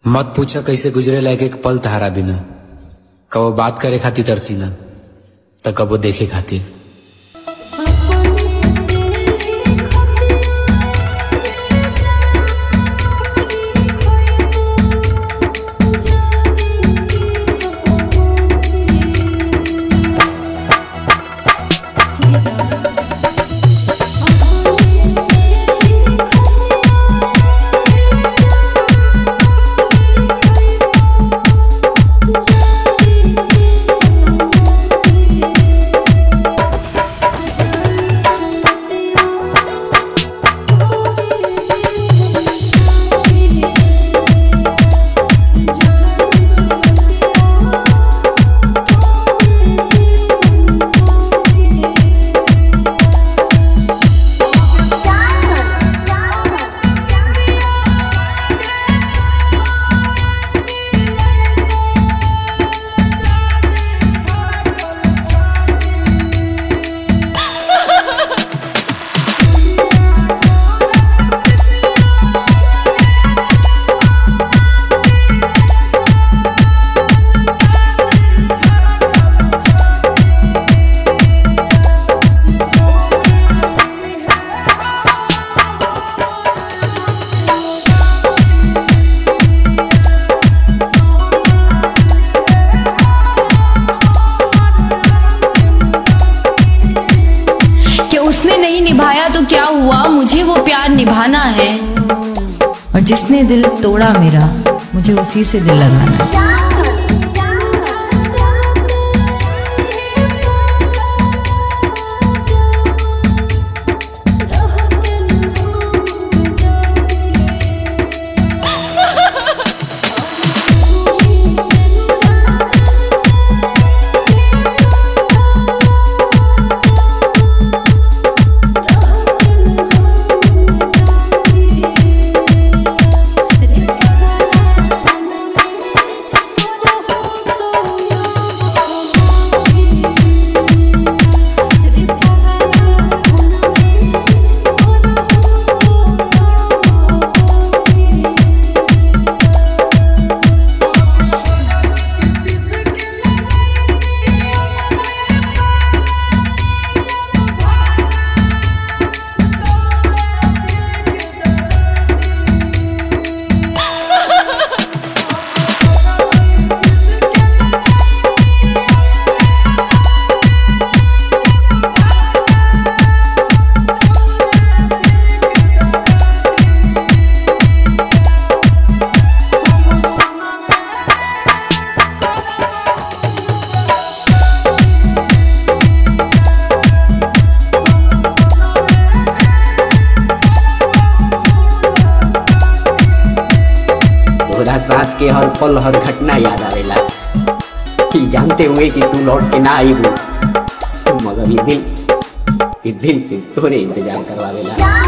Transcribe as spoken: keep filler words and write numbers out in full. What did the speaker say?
मत पूछा कैसे गुजरे लायक एक पल तहारा बिना। कबो बात करे खातिर तरसीना त कबो देखे खातिर। उसने नहीं निभाया तो क्या हुआ, मुझे वो प्यार निभाना है। और जिसने दिल तोड़ा मेरा, मुझे उसी से दिल लगाना है। रात के हर पल हर घटना याद आवेला कि जानते हुए कि तू लौट के ना आई हो, मगर ये दिल ये दिल से तोरे इंतजार करवावेला।